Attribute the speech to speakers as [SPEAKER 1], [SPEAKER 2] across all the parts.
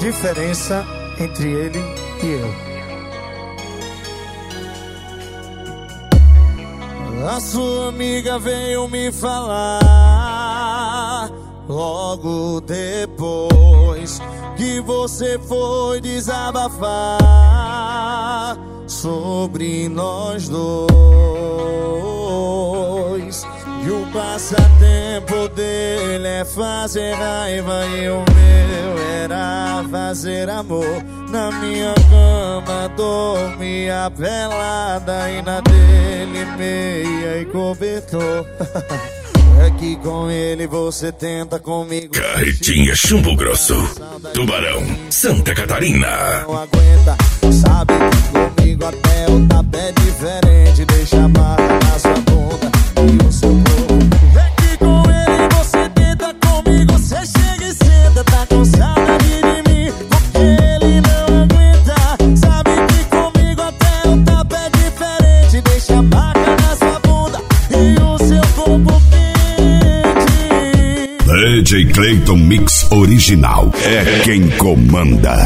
[SPEAKER 1] diferença entre ele e eu. A sua amiga veio me falar logo depois que você foi desabafar sobre nós dois. E o passatempo dele é fazer raiva e o meu era fazer amor. Na minha cama dormia pelada e na dele meia e cobertor. É que com ele você tenta comigo.
[SPEAKER 2] Carretinha Chumbo Grosso, Tubarão, Santa Catarina.
[SPEAKER 1] Não aguenta, sabe que comigo até o tapete é diferente. Deixa a marca na sua bunda e o seu corpo. É que com ele você tenta comigo, você chega e senta, tá com saudade de mim. Porque ele não aguenta, sabe que comigo até o tapete é diferente. Deixa a marca na sua bunda e o seu corpo.
[SPEAKER 3] DJ Clayton Mix Original é quem comanda.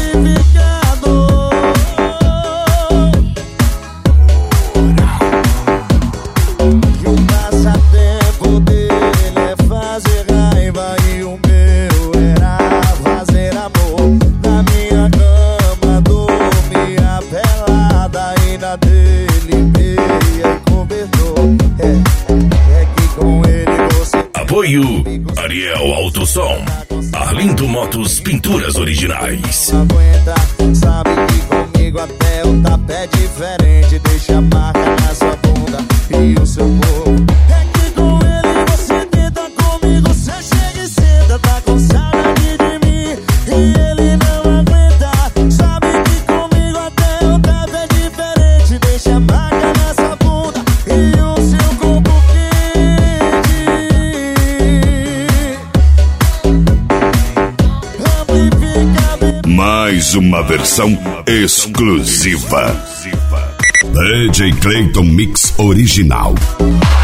[SPEAKER 1] E o passatempo dele é fazer raiva e o meu era fazer amor. Na minha cama dormia pelada e na dele meia e cobertor. É que com ele você...
[SPEAKER 2] Apoio Ariel Autosom, Arlindo Motos Pinturas Originais.
[SPEAKER 1] Não aguenta, sabe que comigo até o tapete é diferente. Deixa a marca na sua bunda e o seu corpo. É que com ele você tenta comigo, você chega e senta, tá com saudade de mim. E ele não aguenta, sabe que comigo até o tapete é diferente. Deixa a marca na sua bunda e o seu corpo quente.
[SPEAKER 3] Mais uma versão exclusiva. DJ Clayton Mix Original.